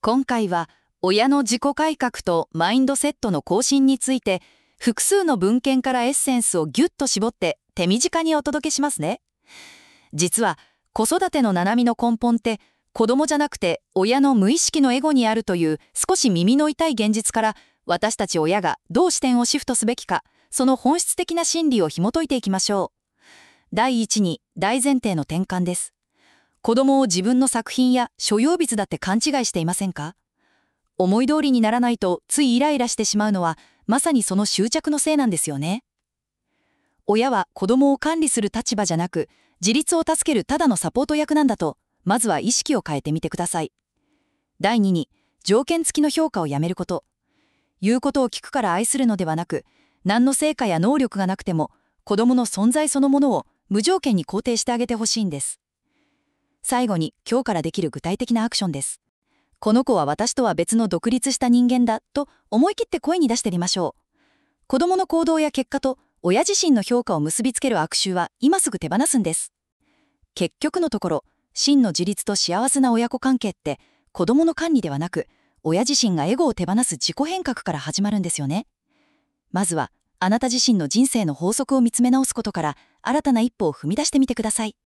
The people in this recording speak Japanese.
今回は親の自己改革とマインドセットの更新について複数の文献からエッセンスをギュッと絞って手短にお届けしますね。実は子育ての悩みの根本って子供じゃなくて親の無意識のエゴにあるという少し耳の痛い現実から私たち親がどう視点をシフトすべきか、その本質的な心理を紐解いていきましょう。第一に大前提の転換です。子供を自分の作品や所有物だって勘違いしていませんか？思い通りにならないとついイライラしてしまうのはまさにその執着のせいなんですよね。親は子供を管理する立場じゃなく自立を助けるただのサポート役なんだと、まずは意識を変えてみてください。第2に条件付きの評価をやめること。言うことを聞くから愛するのではなく、何の成果や能力がなくても子供の存在そのものを無条件に肯定してあげてほしいんです。最後に今日からできる具体的なアクションです。この子は私とは別の独立した人間だと思い切って声に出してみましょう。子供の行動や結果と親自身の評価を結びつける悪習は今すぐ手放すんです。結局のところ、真の自立と幸せな親子関係って子供の管理ではなく、親自身がエゴを手放す自己変革から始まるんですよね。まずはあなた自身の人生の法則を見つめ直すことから新たな一歩を踏み出してみてください。